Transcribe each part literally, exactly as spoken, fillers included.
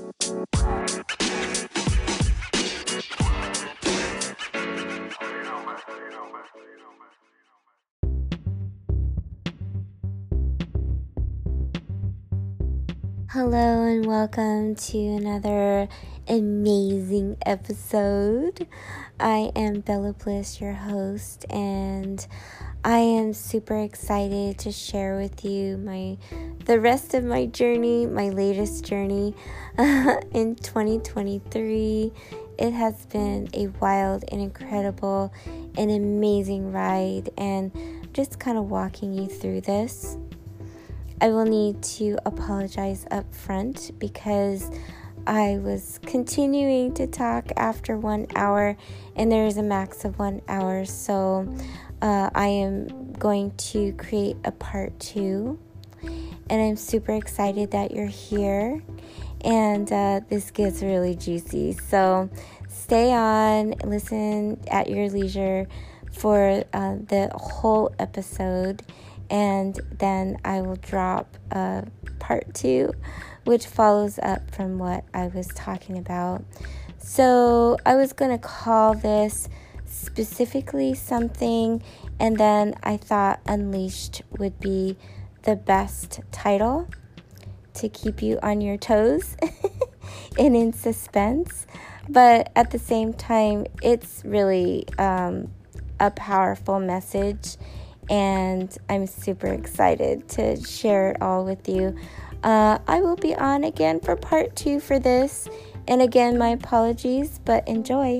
Hello and welcome to another amazing episode. I am Bella Bliss, your host, and I am super excited to share with you my the rest of my journey, my latest journey uh, in twenty twenty-three. It has been a wild and incredible and amazing ride, and just kind of walking you through this. I will need to apologize up front because I was continuing to talk after one hour and there is a max of one hour. So uh, I am going to create a part two, and I'm super excited that you're here, and uh, this gets really juicy. So stay on, listen at your leisure for uh, the whole episode. And then I will drop uh, part two, which follows up from what I was talking about. So I was going to call this specifically something, and then I thought Unleashed would be the best title to keep you on your toes and in suspense. But at the same time, it's really um, a powerful message, and I'm super excited to share it all with you. Uh, I will be on again for part two for this. And again, my apologies, but enjoy.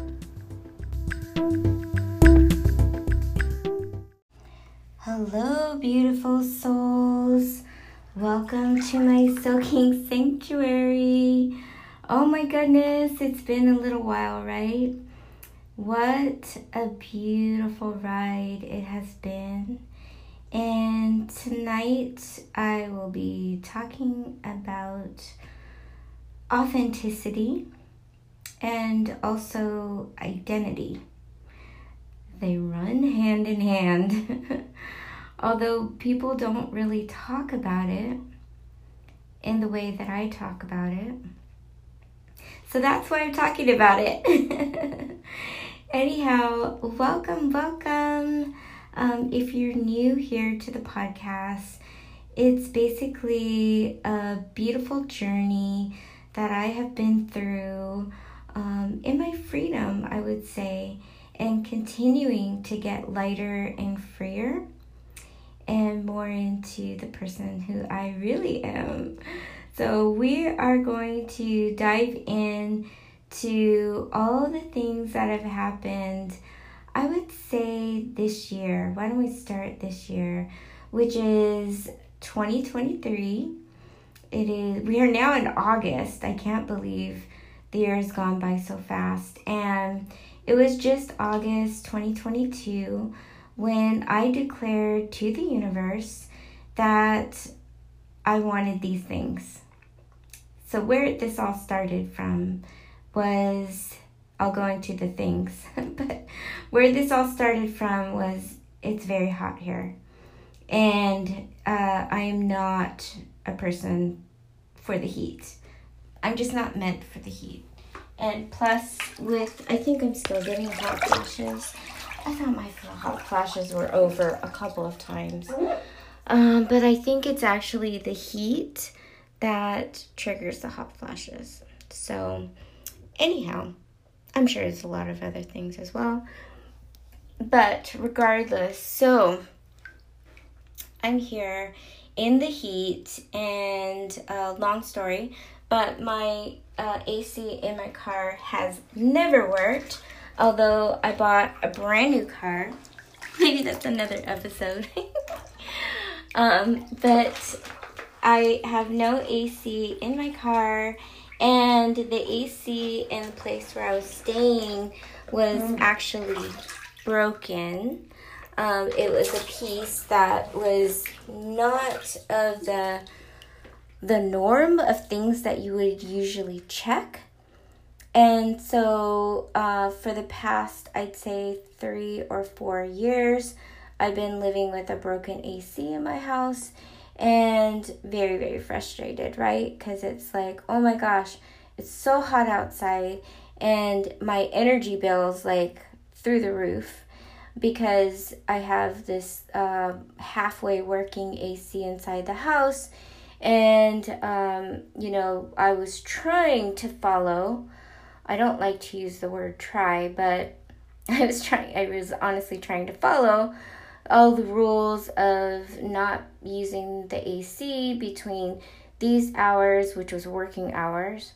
Hello, beautiful souls. Welcome to my soaking sanctuary. Oh my goodness, it's been a little while, right? What a beautiful ride it has been. And tonight I will be talking about authenticity and also identity. They run hand in hand. Although people don't really talk about it in the way that I talk about it. So that's why I'm talking about it. Anyhow, welcome, welcome. Um, if you're new here to the podcast, it's basically a beautiful journey that I have been through um, in my freedom, I would say, and continuing to get lighter and freer and more into the person who I really am. So we are going to dive in to all the things that have happened, I would say this year. Why don't we start this year, which is twenty twenty-three. It is, we are now in August. I can't believe the year has gone by so fast. And it was just August twenty twenty-two when I declared to the universe that I wanted these things. So where this all started from was, I'll go into the things, but where this all started from was, it's very hot here. And uh, I am not a person for the heat. I'm just not meant for the heat. And plus with, I think I'm still getting hot flashes. I thought my hot flashes were over a couple of times. Um, but I think it's actually the heat that triggers the hot flashes. So anyhow, I'm sure there's a lot of other things as well. But regardless, so I'm here in the heat, and uh, long story, but my uh, A C in my car has never worked, although I bought a brand new car. Maybe that's another episode. um, but I have no A C in my car, and the A C in the place where I was staying was actually broken. Um, it was a piece that was not of the the norm of things that you would usually check. And so uh, for the past, I'd say three or four years, I've been living with a broken A C in my house. and very, very frustrated, right? Because it's like, oh my gosh, it's so hot outside, and my energy bill's like through the roof because I have this uh, halfway working A C inside the house. And, um, you know, I was trying to follow. I don't like to use the word try, but I was trying, I was honestly trying to follow all the rules of not using the A C between these hours, which was working hours.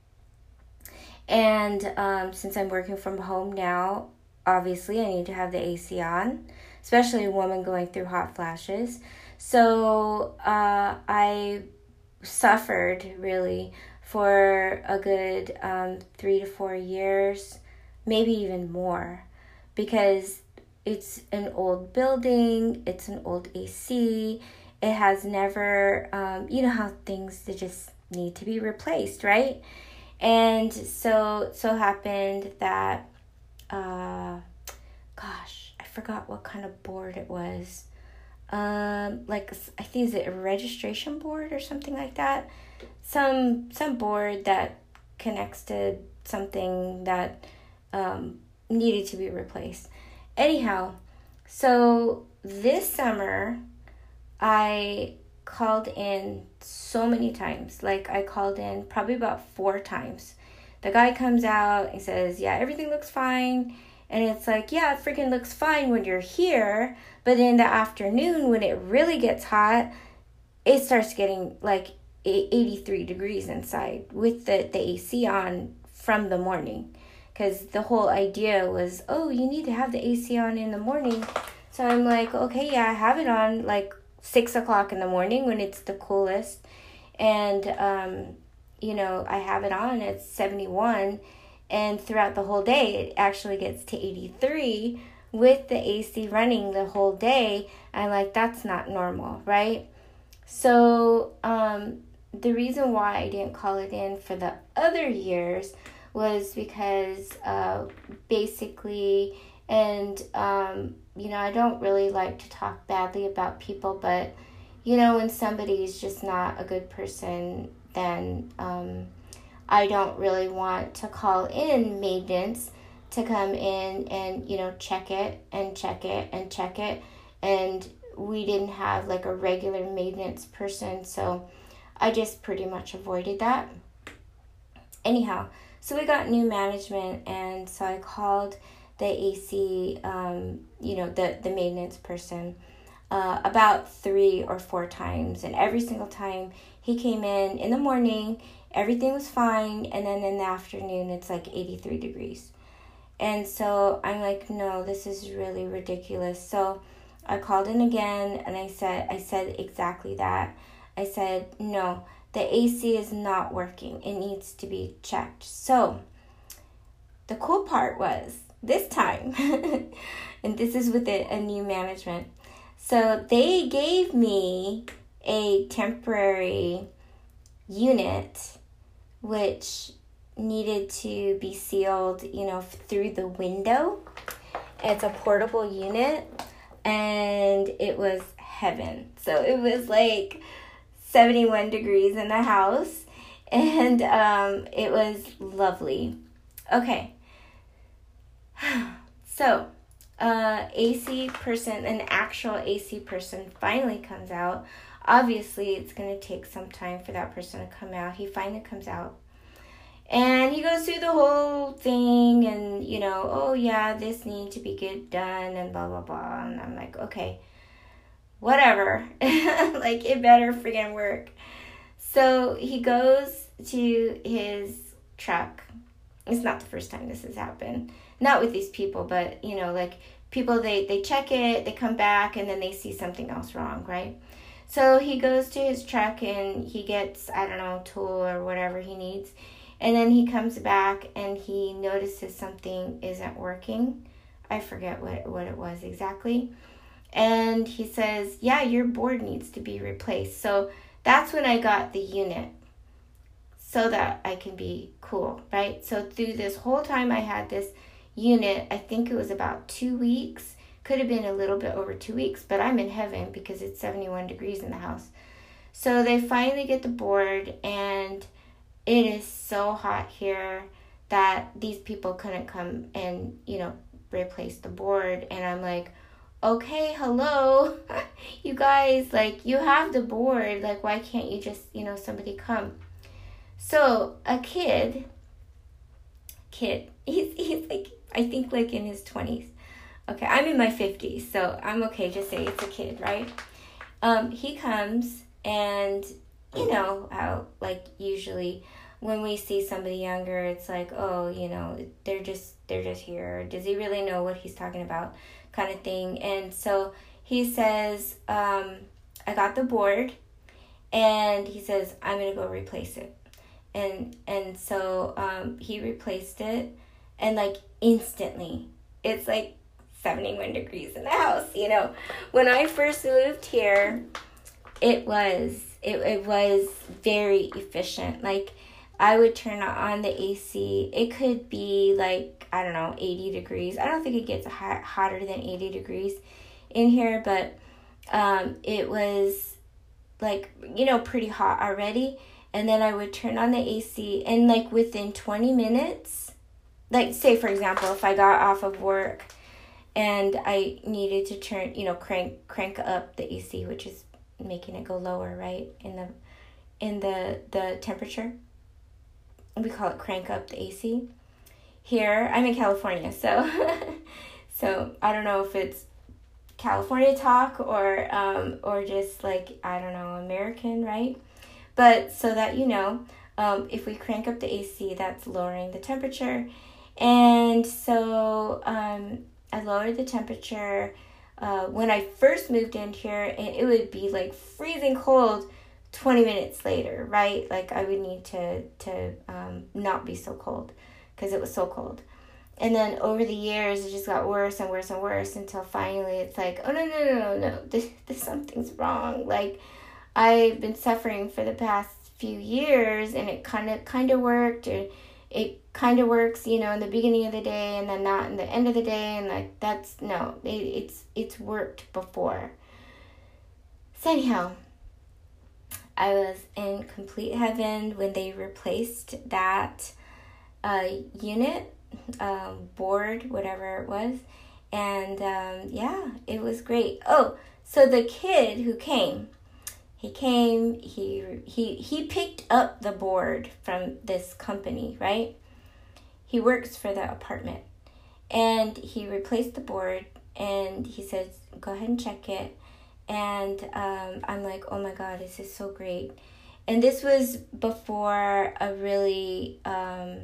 And um, since I'm working from home now, obviously I need to have the A C on, especially a woman going through hot flashes. So uh, I suffered really for a good um, three to four years, maybe even more, because it's an old building, it's an old A C, it has never, um, you know how things they just need to be replaced, right? And so so happened that, uh, gosh, I forgot what kind of board it was. Um, like I think is it a registration board or something like that? Some some board that connects to something that um, needed to be replaced. Anyhow, so this summer I called in so many times. Like I called in probably about four times. The guy comes out and says, yeah, everything looks fine. And it's like, yeah, it freaking looks fine when you're here. But in the afternoon, when it really gets hot, it starts getting like eighty-three degrees inside with the, the A C on from the morning. Because the whole idea was, oh, you need to have the A C on in the morning. So I'm like, okay, yeah, I have it on like six o'clock in the morning when it's the coolest. And, um, you know, I have it on at seventy-one. And throughout the whole day, it actually gets to eighty-three with the A C running the whole day. I'm like, that's not normal, right? So um, the reason why I didn't call it in for the other years was because uh, basically, and, um, you know, I don't really like to talk badly about people, but, you know, when somebody is just not a good person, then um, I don't really want to call in maintenance to come in and, you know, check it and check it and check it. And we didn't have like a regular maintenance person, so I just pretty much avoided that. Anyhow, so we got new management, and so I called the A C, um, you know, the, the maintenance person uh, about three or four times. And every single time he came in in the morning, everything was fine. And then in the afternoon, it's like eighty-three degrees. And so I'm like, no, this is really ridiculous. So I called in again, and I said, I said exactly that. I said, no, the A C is not working. It needs to be checked. So the cool part was this time, and this is with a, a new management. So they gave me a temporary unit, which needed to be sealed, you know, through the window. It's a portable unit, and it was heaven. So it was like seventy-one degrees in the house, and um, it was lovely. Okay, so uh, A C person, an actual A C person finally comes out. Obviously, it's going to take some time for that person to come out. He finally comes out. And he goes through the whole thing and, you know, oh, yeah, this needs to be get done and blah, blah, blah. And I'm like, okay, whatever. Like, it better friggin' work. So he goes to his truck. It's not the first time this has happened. Not with these people, but, you know, like, people, they, they check it, they come back, and then they see something else wrong, right? So he goes to his truck and he gets, I don't know, tool or whatever he needs. And then he comes back and he notices something isn't working. I forget what, what it was exactly. And he says, yeah, your board needs to be replaced. So that's when I got the unit so that I can be cool, right? So through this whole time I had this unit, I think it was about two weeks. Could have been a little bit over two weeks, but I'm in heaven because it's seventy-one degrees in the house. So they finally get the board, and it is so hot here that these people couldn't come and, you know, replace the board. And I'm like, okay, hello, you guys, like, you have the board. Like, why can't you just, you know, somebody come? So a kid, kid, he's, he's like, I think like in his twenties. Okay, I'm in my fifties, so I'm okay, just say it's a kid, right? Um, he comes, and you know how, like, usually when we see somebody younger, it's like, oh, you know, they're just, they're just here. Does he really know what he's talking about, kind of thing? And so he says, um, I got the board, and he says, I'm going to go replace it. And, and so, um, he replaced it, and like instantly, it's like seventy-one degrees in the house, you know. When I first moved here, it was, it, it was very efficient. Like, I would turn on the A C. It could be like, I don't know, eighty degrees. I don't think it gets hot, hotter than eighty degrees in here, but um, it was like, you know, pretty hot already. And then I would turn on the A C, and like within twenty minutes, like say for example, if I got off of work and I needed to turn, you know, crank crank up the A C, which is making it go lower, right, in the in the the temperature. We call it crank up the A C. Here, I'm in California, so so I don't know if it's California talk or um or just like, I don't know, American, right? But so that you know, um, if we crank up the A C, that's lowering the temperature. And so um, I lowered the temperature. Uh, when I first moved in here, and it would be like freezing cold twenty minutes later, right? Like I would need to, to um, not be so cold because it was so cold. And then over the years, it just got worse and worse and worse until finally it's like, oh, no, no, no, no, no, this, this something's wrong. Like, I've been suffering for the past few years, and it kind of kind of worked, or it kind of works, you know, in the beginning of the day, and then not in the end of the day, and like that's no, it, it's it's worked before. So anyhow, I was in complete heaven when they replaced that uh, unit, um, board, whatever it was, and um, yeah, it was great. Oh, so the kid who came. He came, he, he, he picked up the board from this company, right? He works for the apartment. And he replaced the board, and he says, go ahead and check it. And um, I'm like, oh my God, this is so great. And this was before a really, um,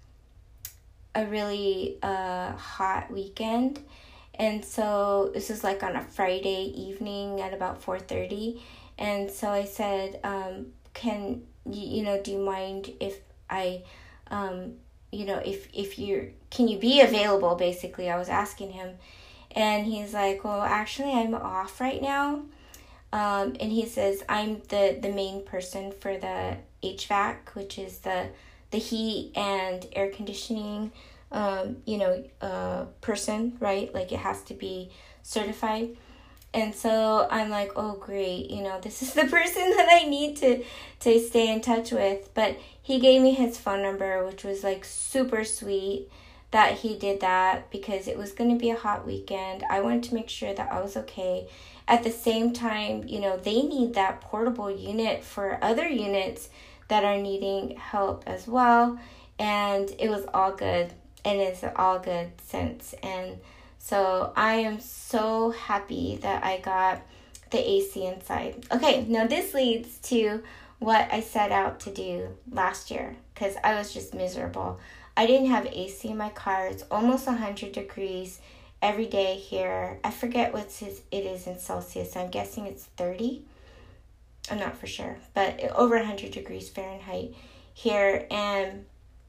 a really uh, hot weekend. And so this was like on a Friday evening at about four thirty. And so I said, um, can, you, you know, do you mind if I, um, you know, if, if you're, can you be available, basically, I was asking him. And he's like, well, actually, I'm off right now. Um, and he says, I'm the, the main person for the H V A C, which is the, the heat and air conditioning, um, you know, uh, person, right? Like, it has to be certified. And so I'm like, oh, great, you know, this is the person that I need to, to stay in touch with. But he gave me his phone number, which was like super sweet that he did that, because it was going to be a hot weekend. I wanted to make sure that I was okay. At the same time, you know, they need that portable unit for other units that are needing help as well. And it was all good. And it's all good since. And so I am so happy that I got the A C inside. Okay, now this leads to what I set out to do last year, because I was just miserable. I didn't have A C in my car. It's almost one hundred degrees every day here. I forget what it is in Celsius. I'm guessing it's thirty. I'm not for sure, but over one hundred degrees Fahrenheit here, and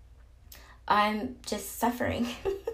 I'm just suffering.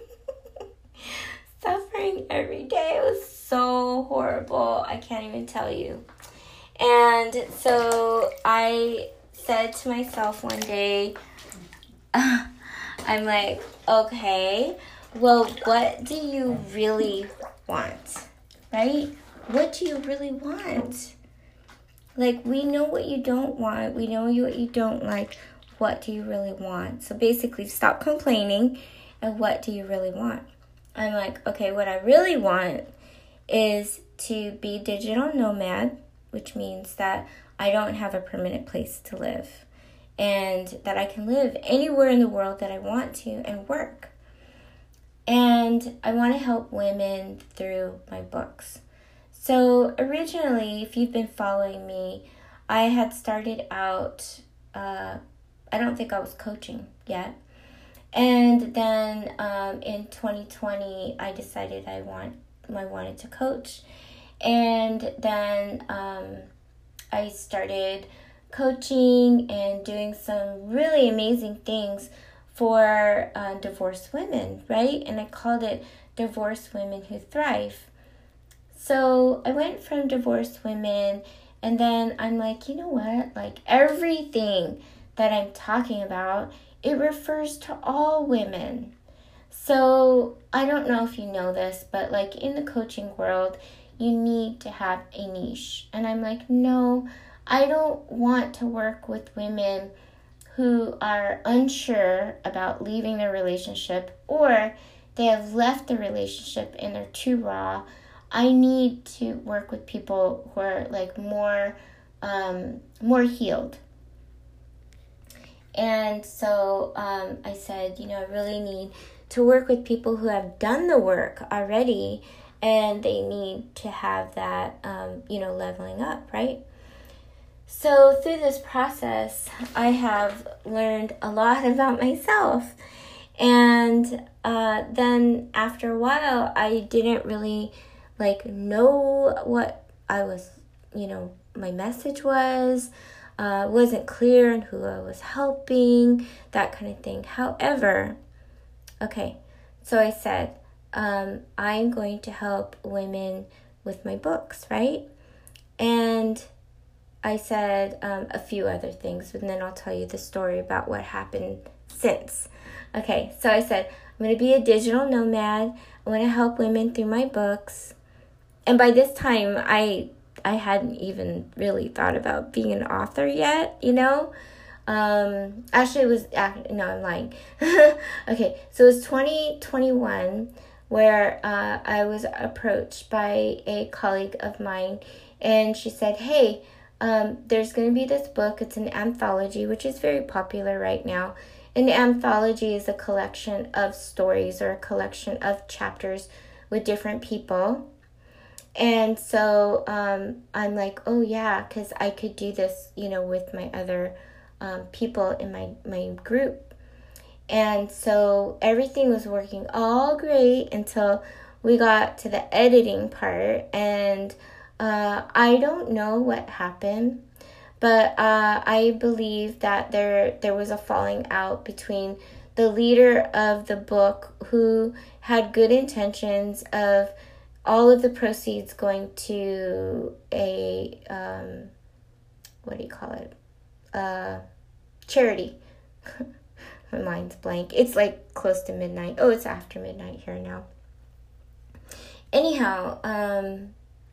Suffering every day. It was so horrible. I can't even tell you. And so I said to myself one day, uh, I'm like, okay, well, what do you really want? Right? What do you really want? Like, we know what you don't want. We know what you don't like. What do you really want? So basically, stop complaining. And what do you really want? I'm like, okay, what I really want is to be digital nomad, which means that I don't have a permanent place to live, and that I can live anywhere in the world that I want to and work. And I want to help women through my books. So originally, if you've been following me, I had started out, uh, I don't think I was coaching yet. And then um, in twenty twenty, I decided I want I wanted to coach. And then um, I started coaching and doing some really amazing things for uh, divorced women, right? And I called it Divorced Women Who Thrive. So I went from divorced women, and then I'm like, you know what? Like, everything that I'm talking about, it refers to all women. So I don't know if you know this, but like in the coaching world, you need to have a niche. And I'm like, no, I don't want to work with women who are unsure about leaving their relationship, or they have left the relationship and they're too raw. I need to work with people who are like more, um, more healed. And so um, I said, you know, I really need to work with people who have done the work already, and they need to have that, um, you know, leveling up, right? So through this process, I have learned a lot about myself. And uh, then after a while, I didn't really like know what I was, you know, my message was. Uh, wasn't clear on who I was helping, that kind of thing. However, okay, so I said, um, I'm going to help women with my books, right? And I said um, a few other things, and then I'll tell you the story about what happened since. Okay, so I said, I'm going to be a digital nomad. I want to help women through my books. And by this time, I I hadn't even really thought about being an author yet, you know? Um, actually, it was, no, I'm lying. Okay, so it was twenty twenty-one where uh, I was approached by a colleague of mine, and she said, hey, um, there's going to be this book. It's an anthology, which is very popular right now. An anthology is a collection of stories or a collection of chapters with different people. And so um, I'm like, oh, yeah, because I could do this, you know, with my other um, people in my, my group. And so everything was working all great until we got to the editing part. And uh, I don't know what happened, but uh, I believe that there there was a falling out between the leader of the book, who had good intentions of all of the proceeds going to a, um, what do you call it? Uh, charity. My mind's blank. It's like close to midnight. Oh, it's after midnight here now. Anyhow, um,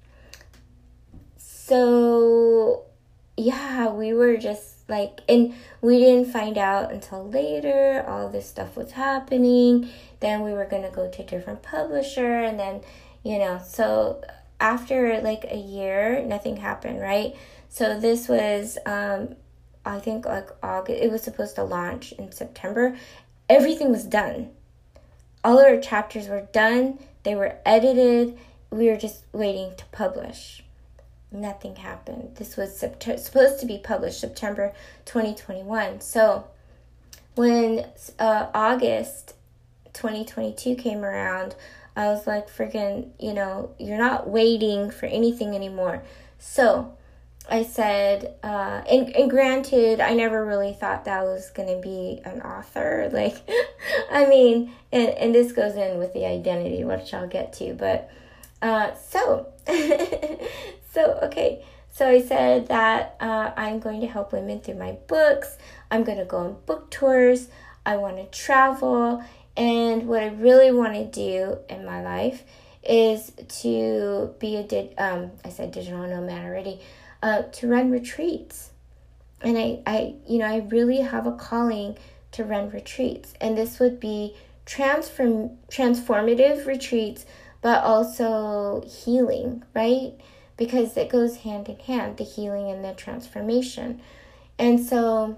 so yeah, we were just like, and we didn't find out until later all this stuff was happening. Then we were going to go to a different publisher, and then, you know, so after like a year, nothing happened, right? So this was, um, I think like August, it was supposed to launch in September. Everything was done. All our chapters were done. They were edited. We were just waiting to publish. Nothing happened. This was sept- supposed to be published September twenty twenty-one. So when uh, August twenty twenty-two came around, I was like, friggin', you know, you're not waiting for anything anymore. So I said, uh, and, and granted, I never really thought that I was going to be an author. Like, I mean, and, and this goes in with the identity, which I'll get to. But, uh, so, so, okay. So I said that uh, I'm going to help women through my books. I'm going to go on book tours. I want to travel. And what I really want to do in my life is to be a, di- um, I said digital nomad already. uh, to run retreats. And I, I, you know, I really have a calling to run retreats. And this would be transform transformative retreats, but also healing, right? Because it goes hand in hand, the healing and the transformation. And so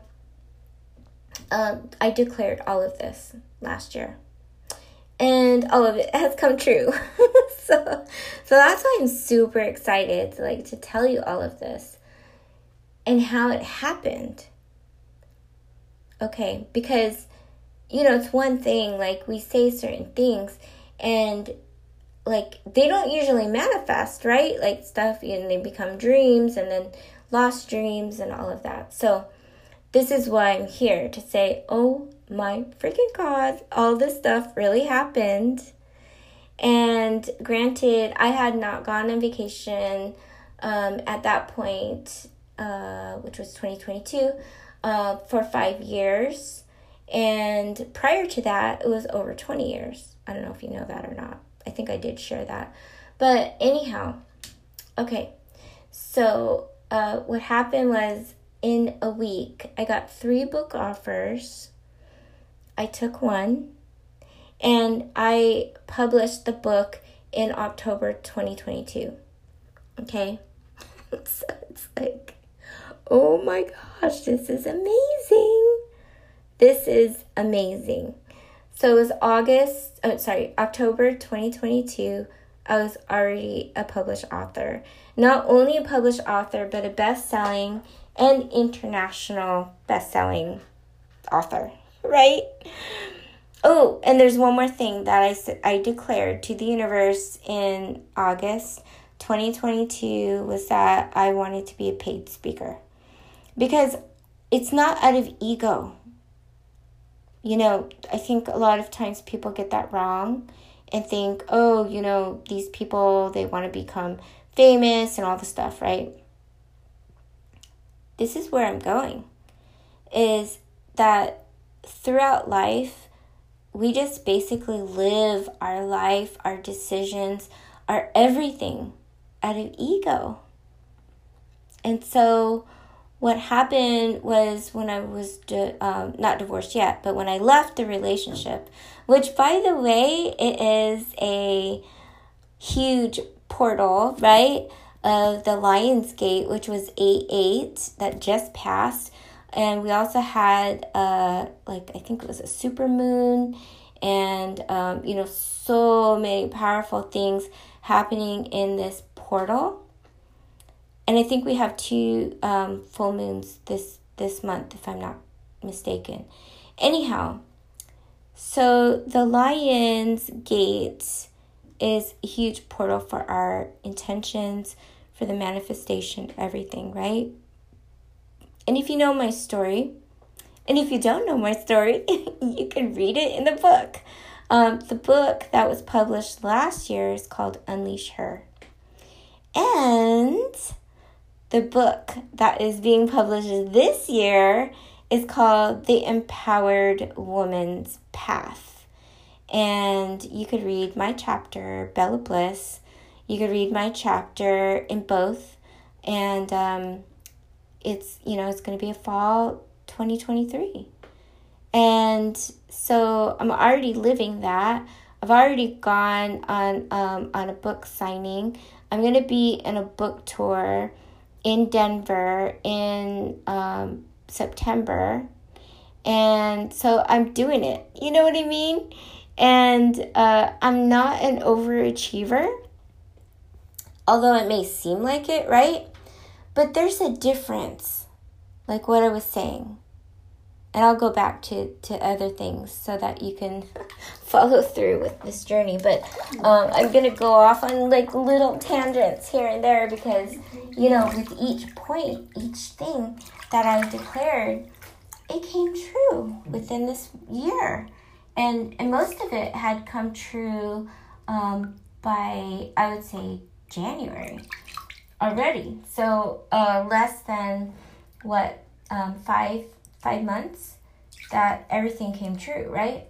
um, I declared all of this last year. And all of it has come true. so so that's why I'm super excited to like to tell you all of this and how it happened. Okay, because you know, it's one thing, like we say certain things and like they don't usually manifest, right? Like stuff, and they become dreams and then lost dreams and all of that. So this is why I'm here to say, oh my freaking God, all this stuff really happened. And granted, I had not gone on vacation um, at that point, uh, which was twenty twenty-two, uh, for five years. And prior to that, it was over twenty years. I don't know if you know that or not. I think I did share that. But anyhow, okay. So uh, what happened was in a week, I got three book offers. I took one. And I published the book in October twenty twenty-two. Okay? So it's like, oh my gosh, this is amazing. This is amazing. So it was August, oh, sorry, October twenty twenty-two. I was already a published author. Not only a published author, but a best-selling and international best-selling author, right? Oh, and there's one more thing that I, I declared to the universe in August twenty twenty-two was that I wanted to be a paid speaker. Because it's not out of ego. You know, I think a lot of times people get that wrong and think, oh, you know, these people, they want to become famous and all the stuff, right? This is where I'm going, is that throughout life, we just basically live our life, our decisions, our everything out of ego. And so what happened was when I was di- um, not divorced yet, but when I left the relationship, which by the way, it is a huge portal, right, of the Lion's Gate, which was eight eight that just passed. And we also had, uh, like, I think it was a super moon and, um, you know, so many powerful things happening in this portal. And I think we have two um, full moons this, this month, if I'm not mistaken. Anyhow, so the Lion's Gate is a huge portal for our intentions, for the manifestation, everything, right? And if you know my story, and if you don't know my story, you can read it in the book. Um, the book that was published last year is called Unleash Her. And the book that is being published this year is called The Empowered Woman's Path. And you could read my chapter, Bella Bliss. You could read my chapter in both. And um, it's, you know, it's going to be a fall twenty twenty-three. And so I'm already living that. I've already gone on um, on a book signing. I'm going to be in a book tour in Denver in um, September. And so I'm doing it. You know what I mean? And uh, I'm not an overachiever, although it may seem like it, right? But there's a difference, like what I was saying. And I'll go back to, to other things so that you can follow through with this journey. But um, I'm going to go off on like little tangents here and there because, you know, with each point, each thing that I declared, it came true within this year. And, and most of it had come true um, by, I would say, January already. So uh, less than, what, um, five five months that everything came true, right?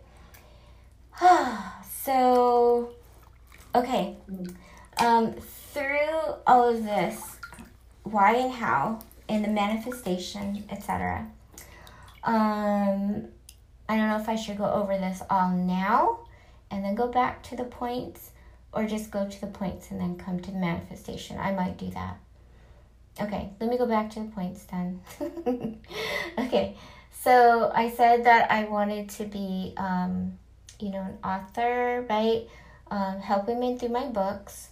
So, okay. Um, through all of this, why and how, and the manifestation, et cetera. Um, I don't know if I should go over this all now and then go back to the points, or just go to the points and then come to the manifestation. I might do that. Okay, let me go back to the points then. Okay, so I said that I wanted to be, um, you know, an author, right? Um, help women through my books.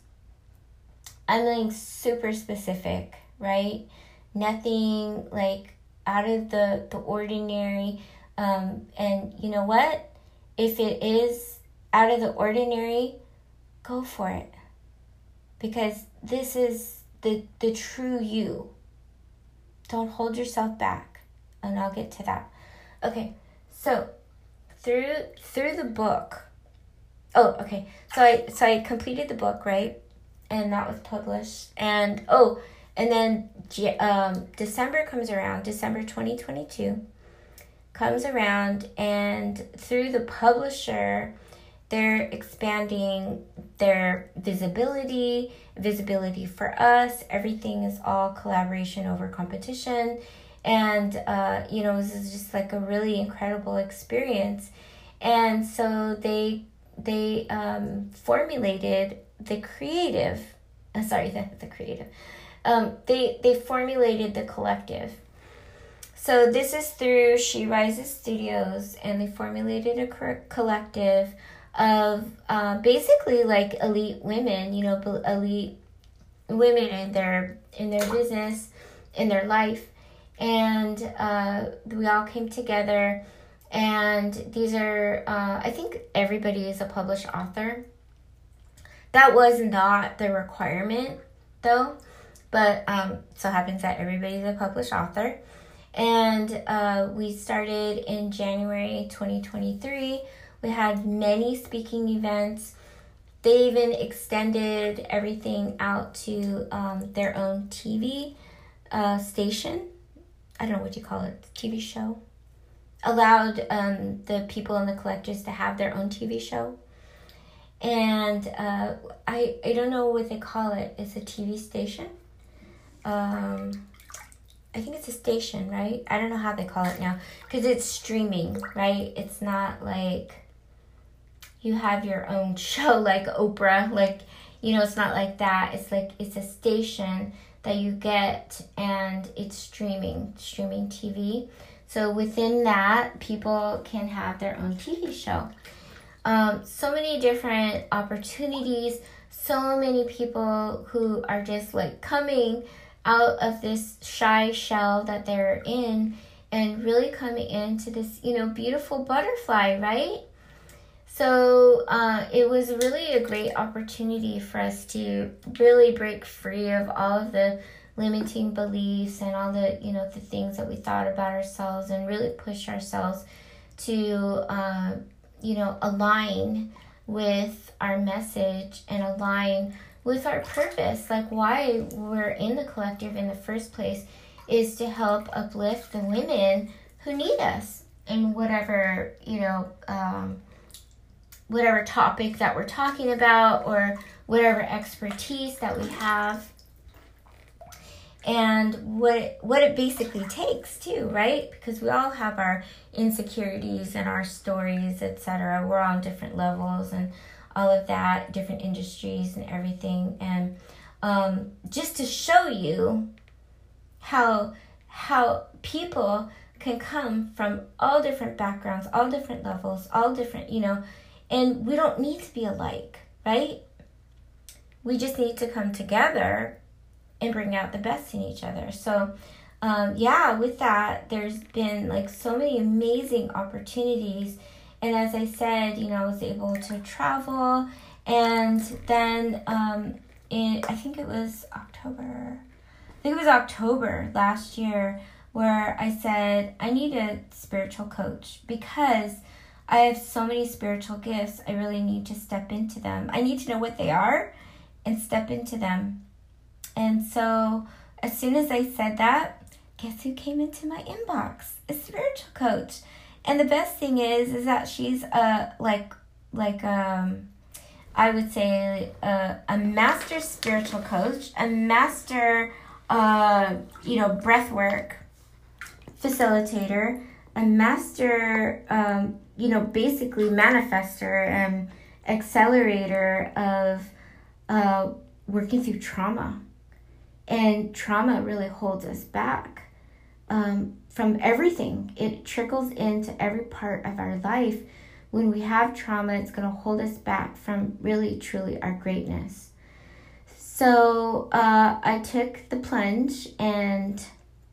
I'm like super specific, right? Nothing like out of the, the ordinary. Um, and you know what? If it is out of the ordinary, go for it. Because this is the, the true you. Don't hold yourself back. And I'll get to that. Okay, so through through the book. Oh, okay. So I so I completed the book, right? And that was published. And oh, and then um, December comes around. December twenty twenty-two comes around, and through the publisher, they're expanding their visibility, visibility for us. Everything is all collaboration over competition. And, uh, you know, this is just like a really incredible experience. And so they they um, formulated the creative, uh, sorry, the, the creative. Um, they, they formulated the collective. So this is through She Rises Studios, and they formulated a co- collective of uh, basically like elite women, you know, elite women in their in their business, in their life, and uh, we all came together. And these are, uh, I think everybody is a published author. That was not the requirement, though, but um, so happens that everybody's a published author. And uh, we started in January twenty twenty-three. We had many speaking events. They even extended everything out to um, their own T V uh, station. I don't know what you call it, T V show. Allowed um, the people in the collectors to have their own T V show. And uh, I, I don't know what they call it. It's a T V station. Um, I think it's a station, right? I don't know how they call it now. Because it's streaming, right? It's not like you have your own show like Oprah. Like, you know, it's not like that. It's like it's a station that you get, and it's streaming, streaming T V. So within that, people can have their own T V show. Um, so many different opportunities, so many people who are just like coming out of this shy shell that they're in and really coming into this, you know, beautiful butterfly, right? So uh, it was really a great opportunity for us to really break free of all of the limiting beliefs and all the, you know, the things that we thought about ourselves, and really push ourselves to, uh, you know, align with our message and align with our purpose. Like why we're in the collective in the first place is to help uplift the women who need us in whatever, you know, um, whatever topic that we're talking about, or whatever expertise that we have. And what it, what it basically takes too, right? Because we all have our insecurities and our stories, et cetera. We're on different levels and all of that, different industries and everything. And um, just to show you how how people can come from all different backgrounds, all different levels, all different, you know, and we don't need to be alike, right? We just need to come together and bring out the best in each other. So, um, yeah, with that, there's been like so many amazing opportunities. And as I said, you know, I was able to travel. And then um, in, I think it was October, I think it was October last year, where I said, I need a spiritual coach because I have so many spiritual gifts. I really need to step into them. I need to know what they are and step into them. And so as soon as I said that, guess who came into my inbox? A spiritual coach. And the best thing is, is that she's a, like, like, um, I would say a, a master spiritual coach, a master uh, you know, breath work facilitator, a master, um, you know, basically manifester and accelerator of uh, working through trauma. And trauma really holds us back um, from everything. It trickles into every part of our life. When we have trauma, it's going to hold us back from really, truly our greatness. So uh, I took the plunge and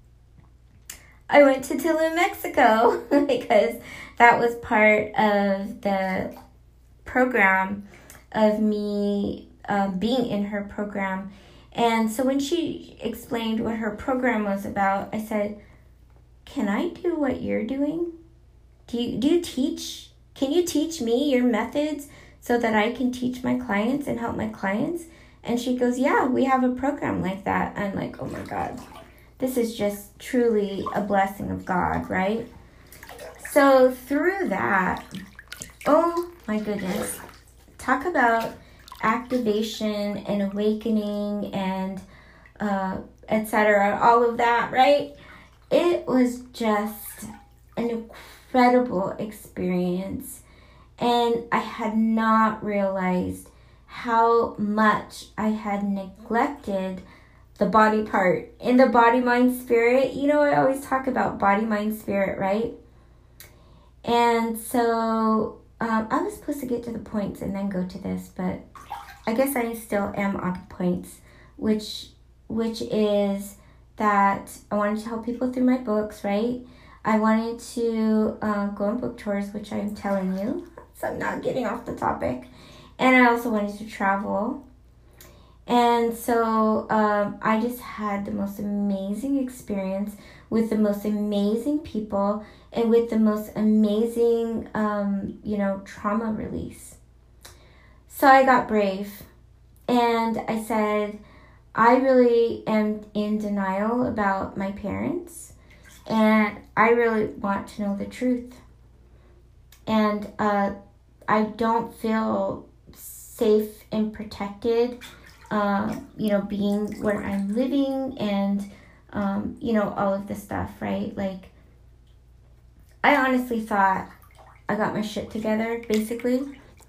I went to Tulum, Mexico, because that was part of the program of me um, being in her program. And so when she explained what her program was about, I said, can I do what you're doing? Do you, do you teach? Can you teach me your methods so that I can teach my clients and help my clients? And she goes, yeah, we have a program like that. I'm like, oh my God. This is just truly a blessing of God, right? So through that, oh my goodness, talk about activation and awakening and uh, et cetera, all of that, right? It was just an incredible experience, and I had not realized how much I had neglected the body part. In the body, mind, spirit, you know, I always talk about body, mind, spirit, right? And so um, I was supposed to get to the points and then go to this, but I guess I still am on the points, which which is that I wanted to help people through my books, right? I wanted to uh, go on book tours, which I'm telling you, so I'm not getting off the topic. And I also wanted to travel. And so um, I just had the most amazing experience with the most amazing people and with the most amazing, um, you know, trauma release. So I got brave and I said, I really am in denial about my parents and I really want to know the truth. And uh, I don't feel safe and protected Uh, you know, being where I'm living and, um, you know, all of this stuff, right? Like, I honestly thought I got my shit together, basically.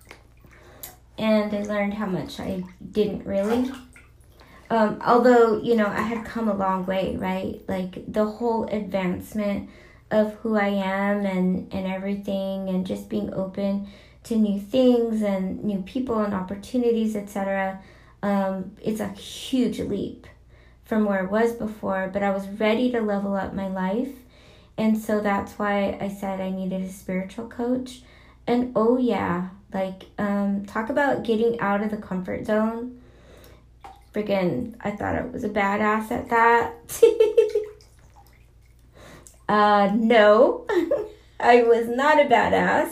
And I learned how much I didn't really. Um, although, you know, I had come a long way, right? Like, the whole advancement of who I am and, and everything, and just being open to new things and new people and opportunities, et cetera. Um, it's a huge leap from where it was before, but I was ready to level up my life. And so that's why I said I needed a spiritual coach. And oh yeah, like, um, talk about getting out of the comfort zone. Friggin', I thought I was a badass at that. uh, no, I was not a badass.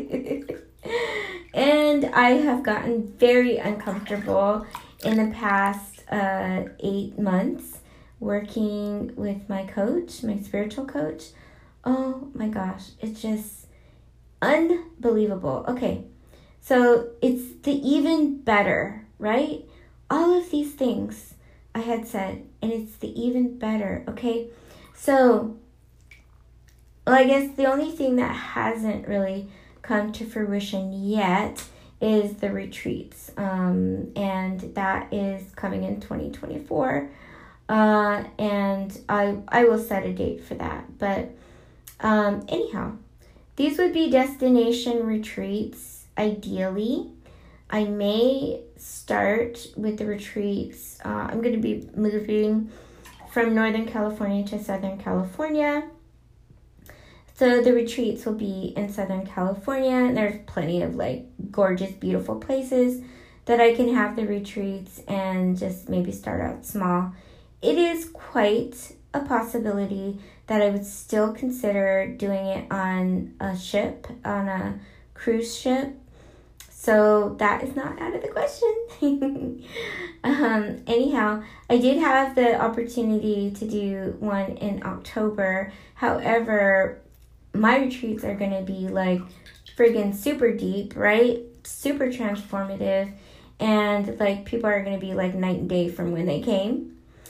And I have gotten very uncomfortable in the past uh, eight months working with my coach, my spiritual coach. Oh my gosh, it's just unbelievable. Okay, so it's the even better, right? All of these things I had said, and it's the even better, okay? So, well, I guess the only thing that hasn't really come to fruition yet is the retreats, um, and that is coming in twenty twenty-four, uh, and I I will set a date for that. But um, anyhow, these would be destination retreats. Ideally, I may start with the retreats. Uh, I'm going to be moving from Northern California to Southern California. So the retreats will be in Southern California, and there's plenty of like gorgeous, beautiful places that I can have the retreats and just maybe start out small. It is quite a possibility that I would still consider doing it on a ship, on a cruise ship. So that is not out of the question. um, anyhow, I did have the opportunity to do one in October. However, my retreats are going to be like friggin' super deep, right? Super transformative. And like people are going to be like night and day from when they came.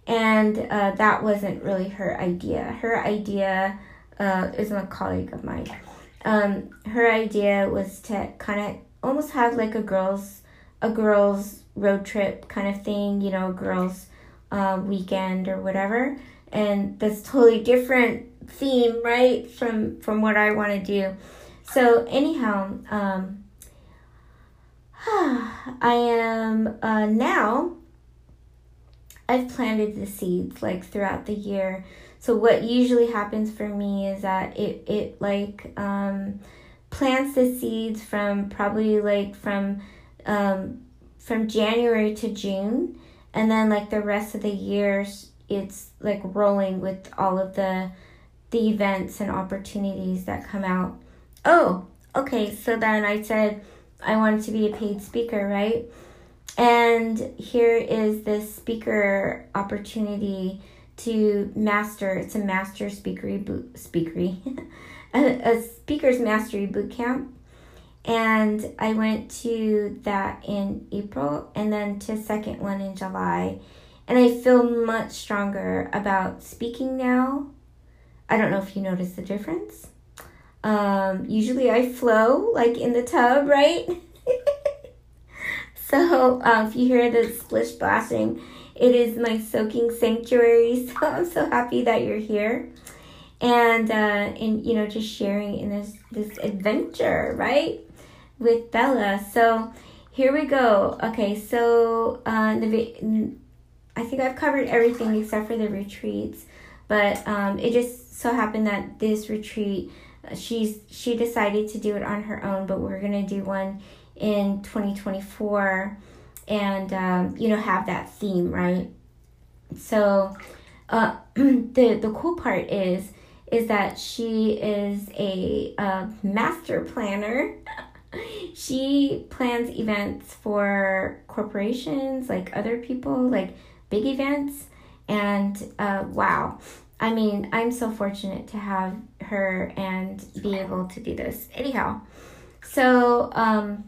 And uh, that wasn't really her idea. Her idea uh, is a colleague of mine. Um, her idea was to kind of almost have like a girls, a girls road trip kind of thing, you know, girls uh, weekend or whatever. And that's totally different theme, right, from from what I want to do. So anyhow, um, I am uh, now. I've planted the seeds like throughout the year. So what usually happens for me is that it it like um, plants the seeds from probably like from um, from January to June, and then like the rest of the year it's like rolling with all of the the events and opportunities that come out. Oh, okay. So then I said I wanted to be a paid speaker, right? And here is this speaker opportunity to master. It's a master speakery boot, speakery, a, a speaker's mastery boot camp. And I went to that in April and then to a second one in July. And I feel much stronger about speaking now. I don't know if you notice the difference. Um, usually I flow like in the tub, right? So uh, if you hear the splish splashing, it is my soaking sanctuary. So I'm so happy that you're here. And, uh, and you know, just sharing in this, this adventure, right, with Bella. So here we go. Okay, so uh, the, I think I've covered everything except for the retreats. But um, it just so happened that this retreat, she's she decided to do it on her own, but we're going to do one in twenty twenty-four and, um, you know, have that theme, right? So uh, the, the cool part is, is that she is a, a master planner. She plans events for corporations, like other people, like big events. And uh, wow, I mean, I'm so fortunate to have her and be able to do this. Anyhow, so um,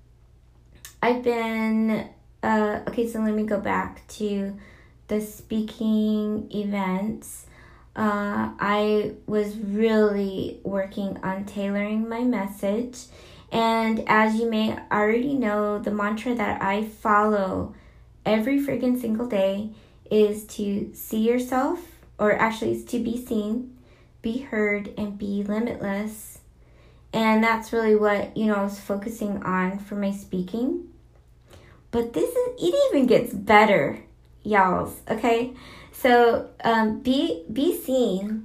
I've been, uh, okay, so let me go back to the speaking events. Uh, I was really working on tailoring my message. And as you may already know, the mantra that I follow every freaking single day is to see yourself, or actually it's to be seen, be heard, and be limitless. And that's really what, you know, I was focusing on for my speaking. But this is, it even gets better, y'all, okay? So um, be be seen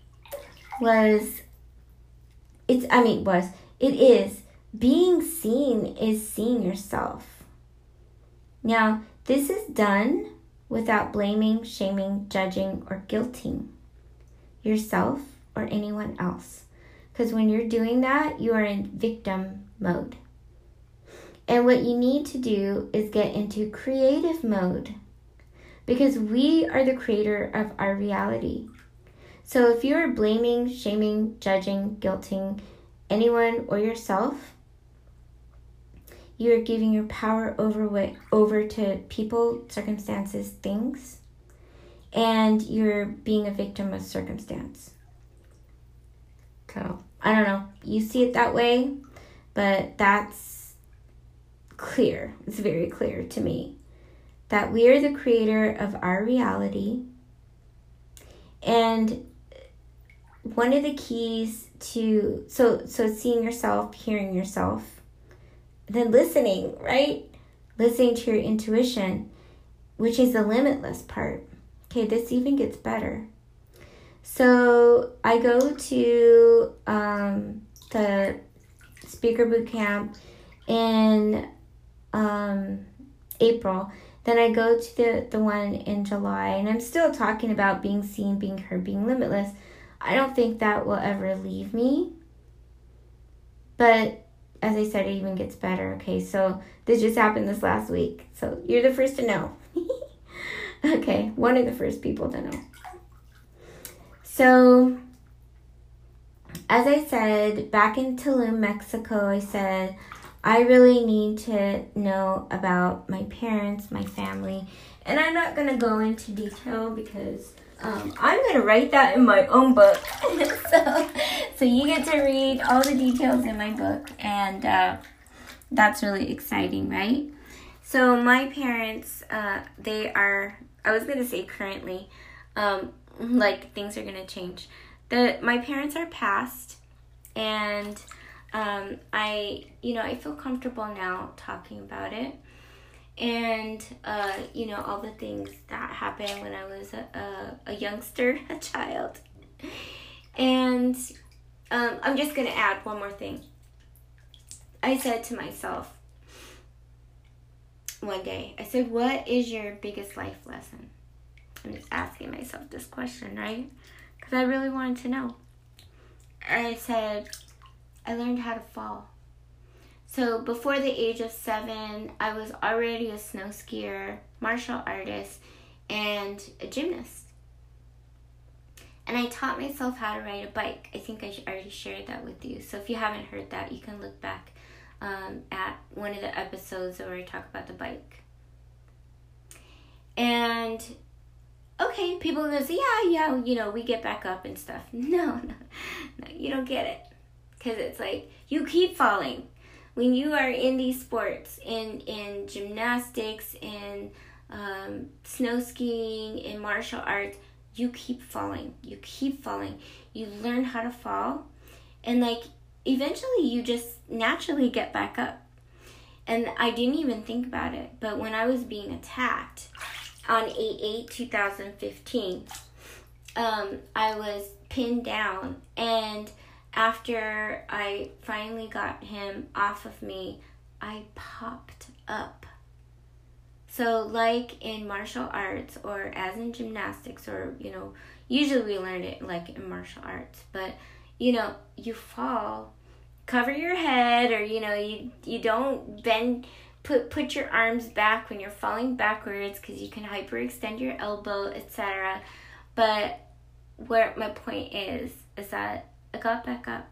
was, it's, I mean, was, it is, being seen is seeing yourself. Now, this is done without blaming, shaming, judging, or guilting yourself or anyone else. Because when you're doing that, you are in victim mode. And what you need to do is get into creative mode. Because we are the creator of our reality. So if you're blaming, shaming, judging, guilting anyone or yourself, you're giving your power over what, over to people, circumstances, things, and you're being a victim of circumstance. So, I don't know. You see it that way, but that's clear. It's very clear to me that we are the creator of our reality. And one of the keys to, so, so seeing yourself, hearing yourself, then listening, right? Listening to your intuition, which is the limitless part. Okay, this even gets better. So I go to um, the speaker boot camp in um, April. Then I go to the, the one in July. And I'm still talking about being seen, being heard, being limitless. I don't think that will ever leave me. But as I said, it even gets better. Okay, so this just happened this last week. So you're the first to know. Okay, one of the first people to know. So, as I said, back in Tulum, Mexico, I said, I really need to know about my parents, my family, And I'm not going to go into detail because um, I'm going to write that in my own book. so, so you get to read all the details in my book. And uh, that's really exciting, right? So my parents, uh, they are, I was going to say currently, um, like things are going to change. The My parents are passed. And um, I, you know, I feel comfortable now talking about it. And, uh, you know, all the things that happened when I was a, a, a youngster, a child. And um, I'm just going to add one more thing. I said to myself one day, I said, what is your biggest life lesson? I'm just asking myself this question, right? Because I really wanted to know. I said, I learned how to fall. So before the age of seven, I was already a snow skier, martial artist, and a gymnast. And I taught myself how to ride a bike. I think I already shared that with you. So if you haven't heard that, you can look back um, at one of the episodes where I talk about the bike. And okay, people go, yeah, yeah, you know, we get back up and stuff. No, no, no, you don't get it. Because it's like, you keep falling. When you are in these sports, in, in gymnastics, in um, snow skiing, in martial arts, you keep falling. You keep falling. You learn how to fall. And like, eventually you just naturally get back up. And I didn't even think about it. But when I was being attacked on eight eight twenty fifteen, um, I was pinned down. And after I finally got him off of me, I popped up. So like in martial arts or as in gymnastics, or, you know, usually we learned it like in martial arts, but, you know, you fall, cover your head, or, you know, you, you don't bend, put, put your arms back when you're falling backwards because you can hyperextend your elbow, et cetera. But where my point is, is that I got back up.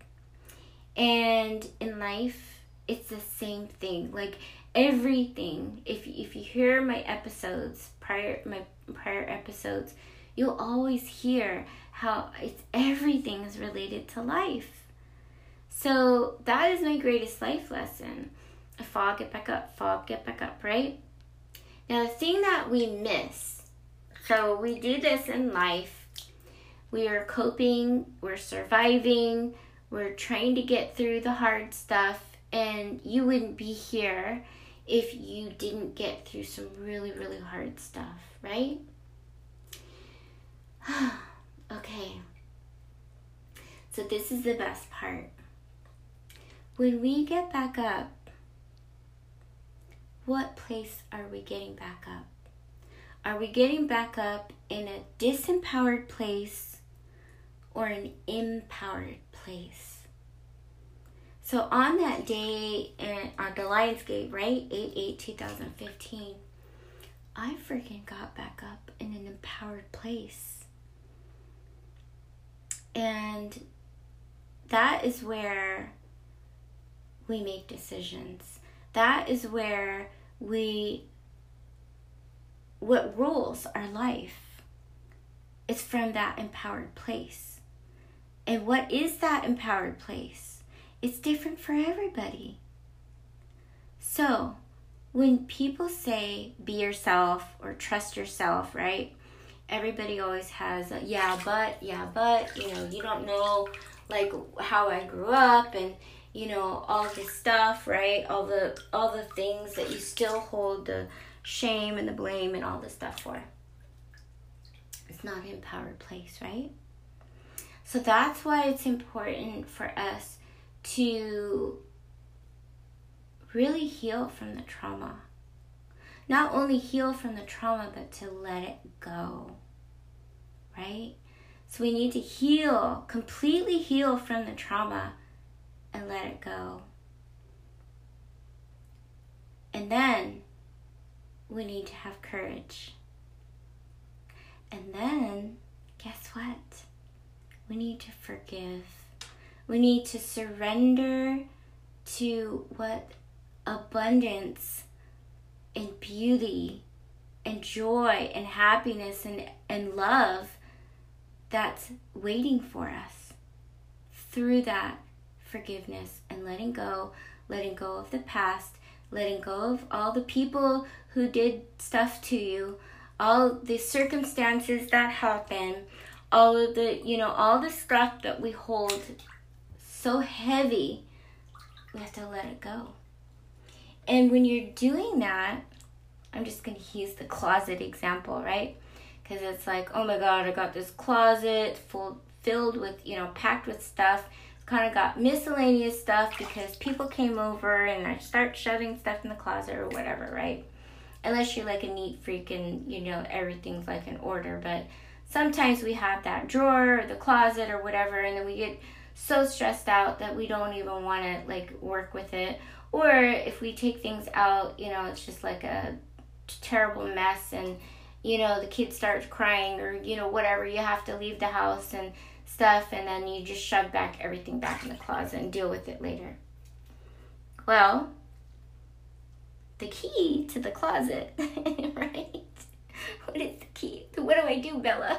And in life, it's the same thing. Like everything, if if you hear my episodes, prior my prior episodes, you'll always hear how it's everything is related to life. So that is my greatest life lesson. I fall, get back up, fall, get back up, right? Now the thing that we miss, so we do this in life. We are coping, we're surviving, we're trying to get through the hard stuff, and you wouldn't be here if you didn't get through some really, really hard stuff, right? Okay. So this is the best part. When we get back up, what place are we getting back up? Are we getting back up in a disempowered place or an empowered place? So on that day in, on the Lions Gate, right, eight eight twenty fifteen, I freaking got back up in an empowered place. And that is where we make decisions. That is where we, what rules our life is from that empowered place. And what is that empowered place? It's different for everybody. So, when people say be yourself or trust yourself, right? Everybody always has a, yeah, but, yeah, but, you know, you don't know, like, how I grew up and, you know, all this stuff, right? All the, all the things that you still hold the shame and the blame and all this stuff for. It's not an empowered place, right? So that's why it's important for us to really heal from the trauma. Not only heal from the trauma, but to let it go, right? So we need to heal, completely heal from the trauma and let it go. And then we need to have courage. And then, guess what? We need to forgive. We need to surrender to what abundance and beauty and joy and happiness and, and love that's waiting for us through that forgiveness and letting go, letting go of the past, letting go of all the people who did stuff to you, all the circumstances that happen, all of the, you know, all the stuff that we hold so heavy, we have to let it go. And when you're doing that, I'm just going to use the closet example, right? Because it's like, oh my God, I got this closet full, filled with, you know, packed with stuff. It's kind of got miscellaneous stuff because people came over and I start shoving stuff in the closet or whatever, right? Unless you're like a neat freak and, you know, everything's like in order. But sometimes we have that drawer or the closet or whatever, and then we get so stressed out that we don't even want to like work with it. Or if we take things out, you know, it's just like a terrible mess, and you know the kid starts crying, or you know whatever, you have to leave the house and stuff, and then you just shove back everything back in the closet and deal with it later. Well, the key to the closet, right? What is the key? What do I do, Bella?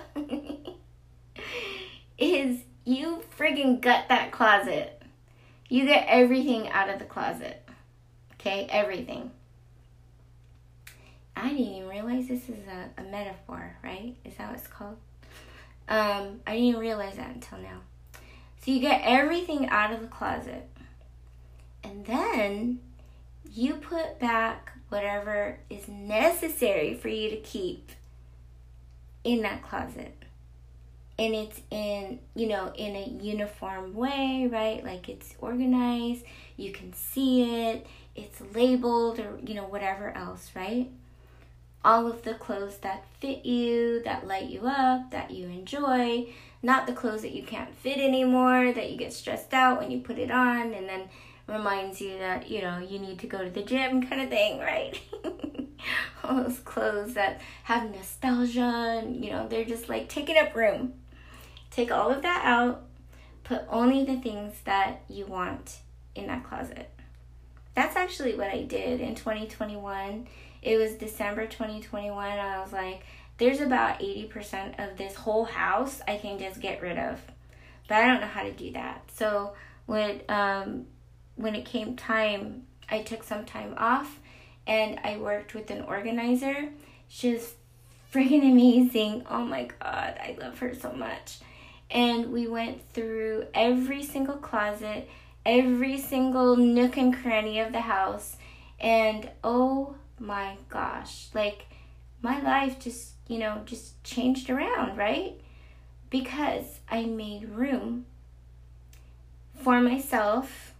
Is you friggin' gut that closet. You get everything out of the closet. Okay? Everything. I didn't even realize this is a, a metaphor, right? Is that what it's called? Um, I didn't even realize that until now. So you get everything out of the closet. And then you put back whatever is necessary for you to keep in that closet. And it's in, you know, in a uniform way, right? Like it's organized, you can see it, it's labeled, or, you know, whatever else, right? All of the clothes that fit you, that light you up, that you enjoy, not the clothes that you can't fit anymore, that you get stressed out when you put it on, and then reminds you that, you know, you need to go to the gym kind of thing, right? All those clothes that have nostalgia, and, you know, they're just like taking up room. Take all of that out, put only the things that you want in that closet. That's actually what I did in twenty twenty-one. It was December twenty twenty-one. I was like, there's about eighty percent of this whole house I can just get rid of. But I don't know how to do that. So when, um, when it came time, I took some time off and I worked with an organizer. She was freaking amazing. Oh my God, I love her so much. And we went through every single closet, every single nook and cranny of the house. And oh my gosh, like my life just, you know, just changed around, right? Because I made room for myself.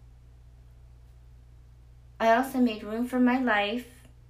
I also made room for my life.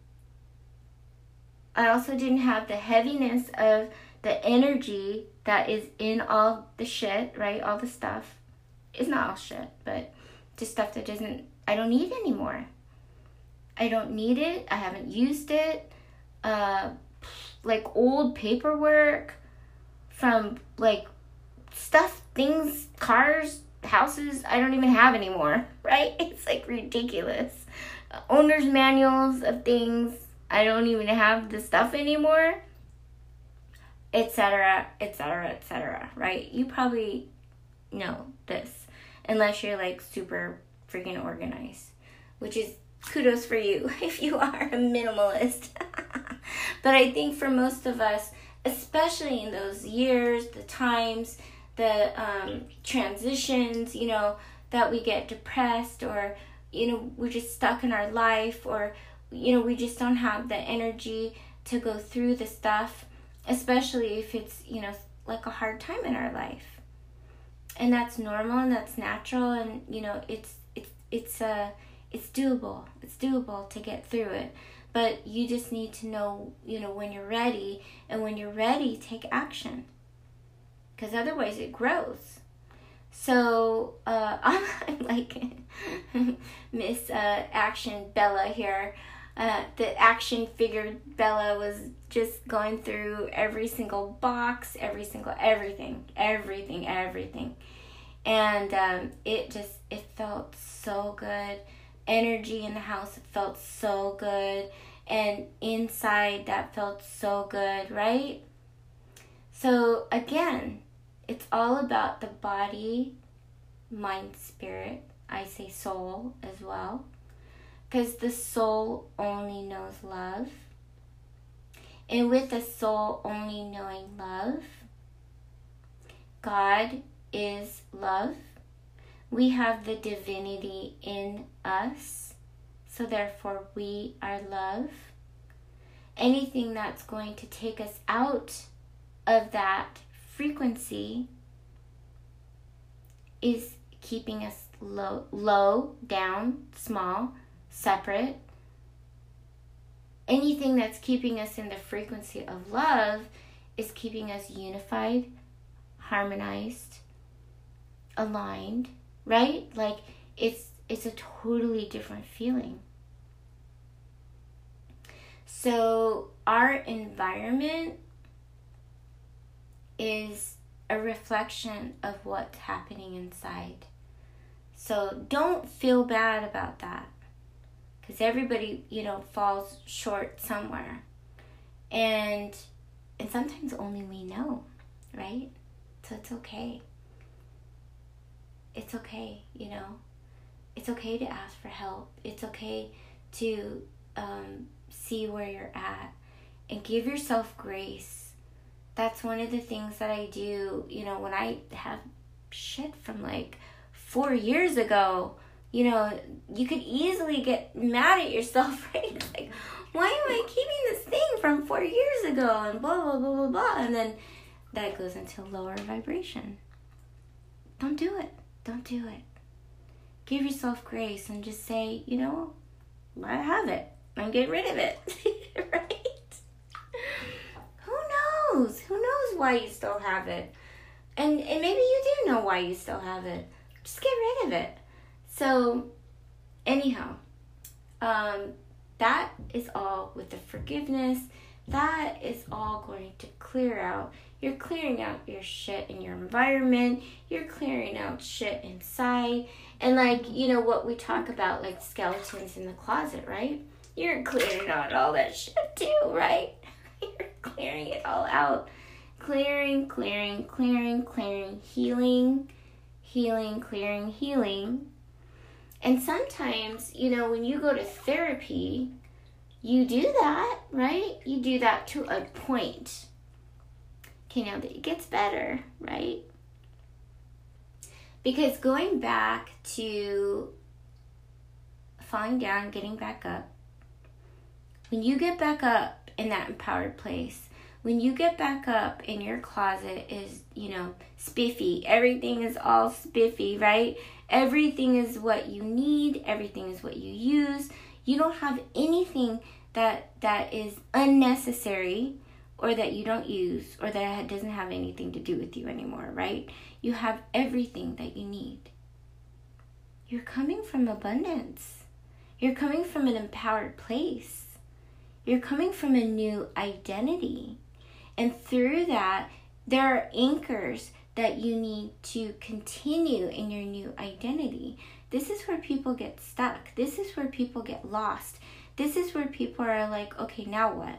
I also didn't have the heaviness of the energy that is in all the shit, right? All the stuff. It's not all shit, but just stuff that doesn't, I don't need anymore. I don't need it. I haven't used it. Uh, like old paperwork from like stuff, things, cars, houses I don't even have anymore, right? It's like ridiculous. Uh, owner's manuals of things. I don't even have the stuff anymore. Etc, etc, et cetera, right? You probably know this, unless you're like super freaking organized, which is kudos for you if you are a minimalist. But I think for most of us, especially in those years, the times, the um, transitions, you know, that we get depressed, or, you know, we're just stuck in our life, or, you know, we just don't have the energy to go through the stuff, especially if it's, you know, like a hard time in our life. And that's normal and that's natural, and, you know, it's, it's, it's, uh, it's doable. It's doable to get through it. But you just need to know, you know, when you're ready, and when you're ready, take action. Because otherwise it grows. So, uh, I'm like Miss uh, Action Bella here. Uh, the action figure Bella was just going through every single box, every single, everything, everything, everything. And um, it just, it felt so good. Energy in the house, it felt so good. and inside that felt so good, right? So again, it's all about the body, mind, spirit. I say soul as well, because the soul only knows love. And with the soul only knowing love, God is love. We have the divinity in us, so therefore we are love. Anything that's going to take us out of that frequency is keeping us low, low, down, small, separate. Anything that's keeping us in the frequency of love is keeping us unified, harmonized, aligned, right? Like it's it's a totally different feeling. So our environment is a reflection of what's happening inside. So don't feel bad about that, because everybody, you know, falls short somewhere. And and sometimes only we know, right? So it's okay. It's okay, you know. It's okay to ask for help. It's okay to um, see where you're at and give yourself grace. That's one of the things that I do, you know, when I have shit from like four years ago. You know, you could easily get mad at yourself, right? It's like, why am I keeping this thing from four years ago? And blah, blah, blah, blah, blah. And then that goes into lower vibration. Don't do it. Don't do it. Give yourself grace and just say, you know, I have it. I'm getting rid of it. Right? Who knows? Who knows why you still have it? And, and maybe you do know why you still have it. Just get rid of it. So, anyhow, um, that is all with the forgiveness. That is all going to clear out. You're clearing out your shit in your environment. You're clearing out shit inside. And like, you know, what we talk about, like skeletons in the closet, right? You're clearing out all that shit too, right? You're clearing it all out. Clearing, clearing, clearing, clearing, healing, healing, clearing, healing. And sometimes, you know, when you go to therapy, you do that, right? You do that to a point. Okay, now it gets better, right? Because going back to falling down, getting back up, when you get back up in that empowered place, when you get back up in your closet is, you know, spiffy. Everything is all spiffy, right? Everything is what you need. Everything is what you use. You don't have anything that that is unnecessary or that you don't use or that doesn't have anything to do with you anymore, right? You have everything that you need. You're coming from abundance. You're coming from an empowered place. You're coming from a new identity. And through that, there are anchors that you need to continue in your new identity. This is where people get stuck. This is where people get lost. This is where people are like, okay, now what?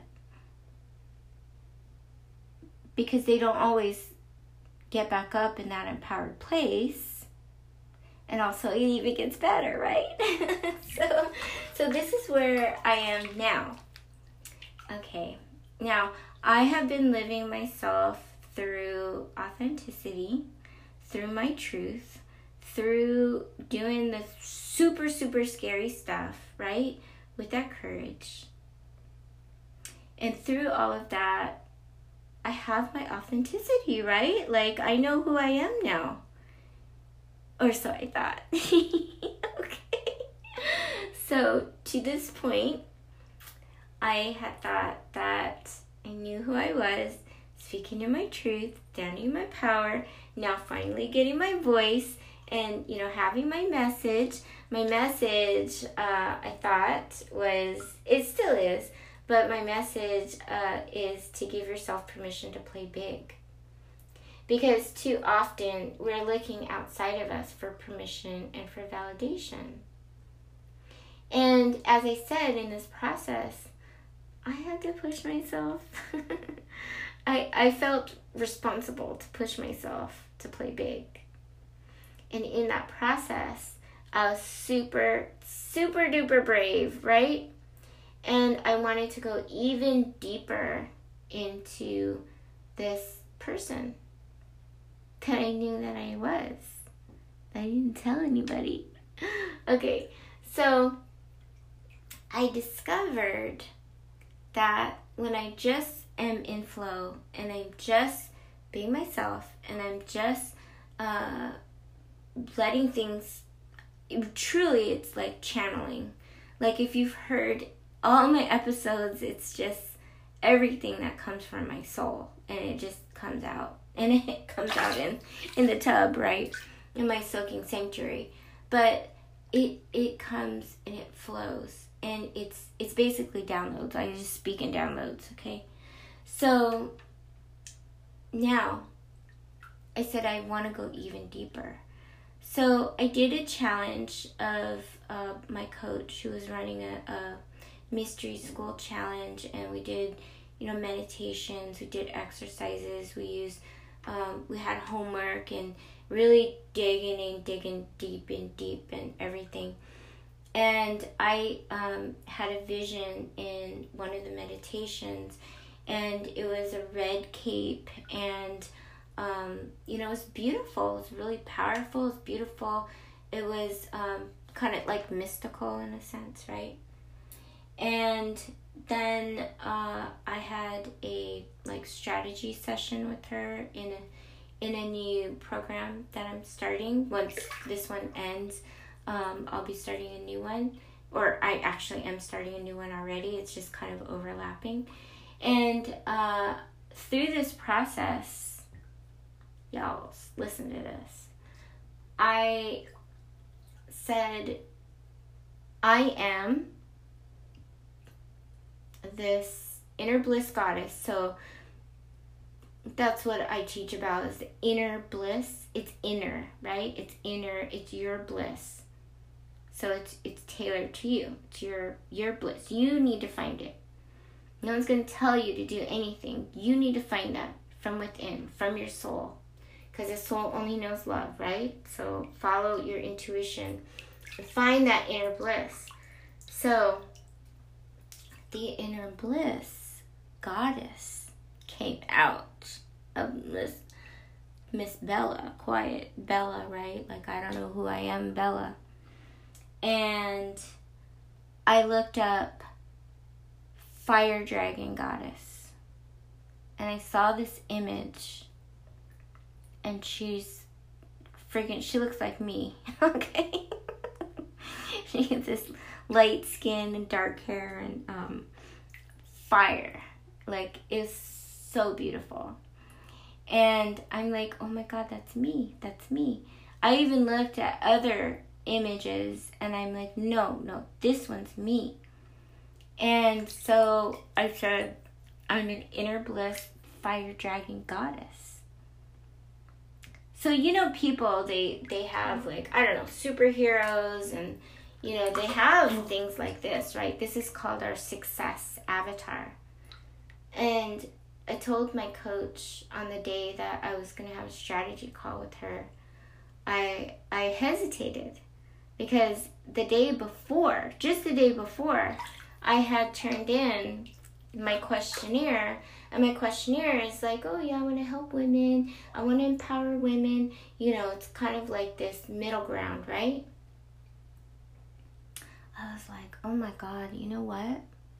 Because they don't always get back up in that empowered place. And also it even gets better, right? so, so this is where I am now. Okay, now I have been living myself through authenticity, through my truth, through doing the super, super scary stuff, right? With that courage. And through all of that, I have my authenticity, right? Like, I know who I am now. Or so I thought. Okay. So, to this point, I had thought that I knew who I was, speaking in my truth, standing in my power, now finally getting my voice, and, you know, having my message. My message, uh, I thought, was, it still is, but my message uh, is to give yourself permission to play big. Because too often, we're looking outside of us for permission and for validation. And as I said, in this process, I had to push myself. I I felt responsible to push myself to play big. And in that process, I was super, super duper brave, right? And I wanted to go even deeper into this person that I knew that I was. I didn't tell anybody. Okay, so I discovered that when I just am in flow and I'm just being myself and I'm just uh, letting things, truly it's like channeling. Like if you've heard all my episodes, it's just everything that comes from my soul and it just comes out. And it comes out in, in the tub, right? In my soaking sanctuary. But it it comes and it flows. And it's it's basically downloads. I just speak in downloads, okay? So now I said I want to go even deeper. So I did a challenge of uh, my coach who was running a, a mystery school challenge, and we did, you know, meditations, we did exercises, we used, um, we had homework and really digging and digging deep and deep and everything. And I um, had a vision in one of the meditations, and it was a red cape, and um, you know, it was beautiful. It was really powerful. It was beautiful. It was um, kind of like mystical in a sense, right? And then uh, I had a like strategy session with her in a in a new program that I'm starting. Once this one ends, um, I'll be starting a new one, or I actually am starting a new one already. It's just kind of overlapping, and uh, through this process, y'all listen to this. I said, I am this inner bliss goddess. So that's what I teach about, is the inner bliss. It's inner, right? It's inner. It's your bliss. So it's it's tailored to you. It's your your bliss. You need to find it. No one's going to tell you to do anything. You need to find that from within, from your soul. Because the soul only knows love, right? So follow your intuition and find that inner bliss. So the inner bliss goddess came out of Miss Miss Bella, quiet Bella, right? Like, I don't know who I am, Bella. And I looked up fire dragon goddess, and I saw this image, and she's freaking, she looks like me, okay? She has this light skin and dark hair and um, fire. Like, it's so beautiful. And I'm like, oh my God, that's me. That's me. I even looked at other images and I'm like, no, no, this one's me. And so I said, I'm an inner bliss fire dragon goddess. So, you know, people, they, they have like, I don't know, superheroes, and, you know, they have things like this, right? This is called our success avatar. And I told my coach on the day that I was going to have a strategy call with her, I I hesitated because the day before, just the day before, I had turned in my questionnaire, and my questionnaire is like, oh yeah, I want to help women, I want to empower women, you know, it's kind of like this middle ground, right? I was like, oh my God, you know what?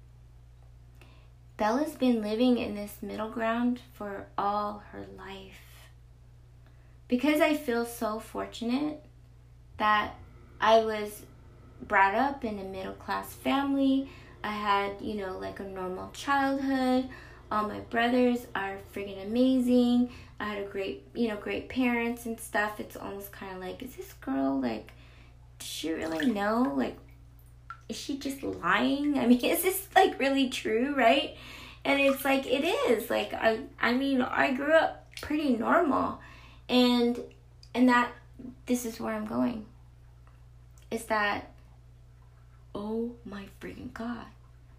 Bella's been living in this middle ground for all her life. Because I feel so fortunate that I was brought up in a middle class family. I had, you know, like a normal childhood. All my brothers are friggin' amazing. I had a great, you know, great parents and stuff. It's almost kind of like, is this girl, like, does she really know? Like, is she just lying? I mean, is this, like, really true, right? And it's like, it is. Like, I, I mean, I grew up pretty normal. And, and that, this is where I'm going. Is that, oh my freaking God.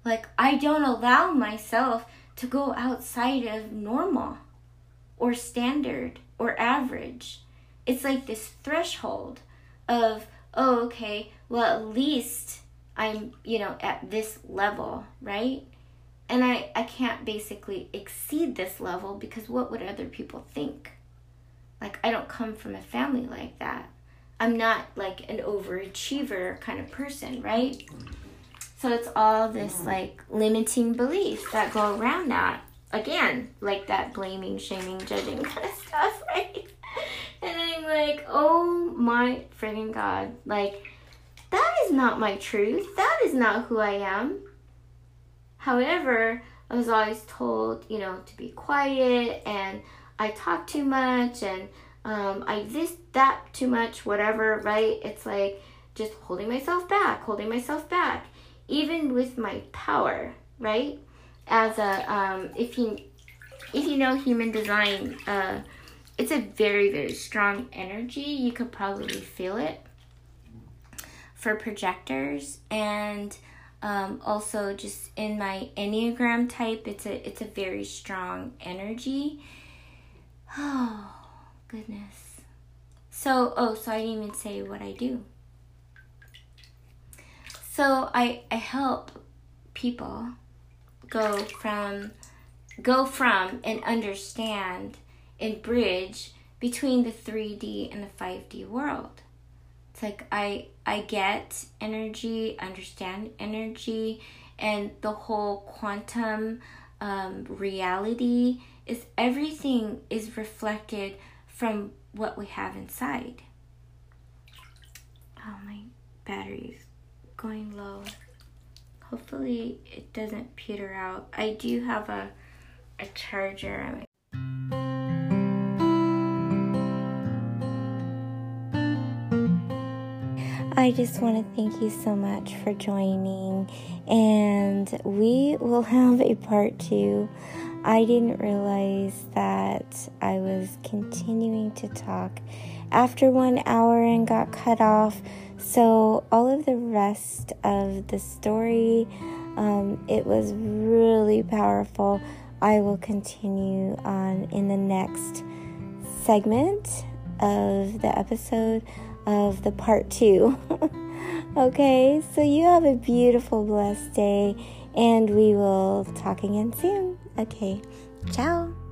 Like, I don't allow myself to go outside of normal or standard or average. It's like this threshold of, oh, okay, well, at least I'm, you know, at this level, right? And I, I can't basically exceed this level because what would other people think? Like, I don't come from a family like that. I'm not like an overachiever kind of person, right? So it's all this like limiting beliefs that go around that. Again, like that blaming, shaming, judging kind of stuff, right? And I'm like, oh my friggin' God. Like, that is not my truth. That is not who I am. However, I was always told, you know, to be quiet, and I talk too much, and um, I this, that too much, whatever, right? It's like just holding myself back, holding myself back. Even with my power, right? As a, um, if you, if you know human design, uh, it's a very, very strong energy. You could probably feel it for projectors, and um, also just in my Enneagram type, it's a, it's a very strong energy. Oh, goodness. So, oh, so I didn't even say what I do. So I, I help people go from, go from and understand and bridge between the three D and the five D world. It's like I, I get energy, understand energy, and the whole quantum um, reality is everything is reflected from what we have inside. Oh, my battery's going low. Hopefully it doesn't peter out. I do have a a charger. I just want to thank you so much for joining, and we will have a part two. I didn't realize that I was continuing to talk after one hour and got cut off. So all of the rest of the story, um, it was really powerful. I will continue on in the next segment of the episode of the part two. Okay, so you have a beautiful, blessed day, and we will talk again soon. Okay, ciao.